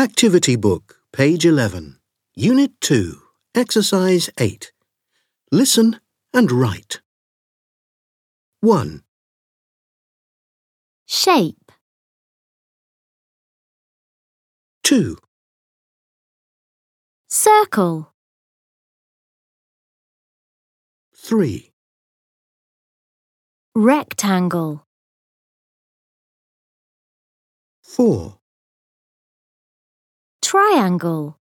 Activity Book, page 11, Unit 2, Exercise 8. Listen and write. 1. Shape. 2. Circle. 3. Rectangle. 4. Triangle.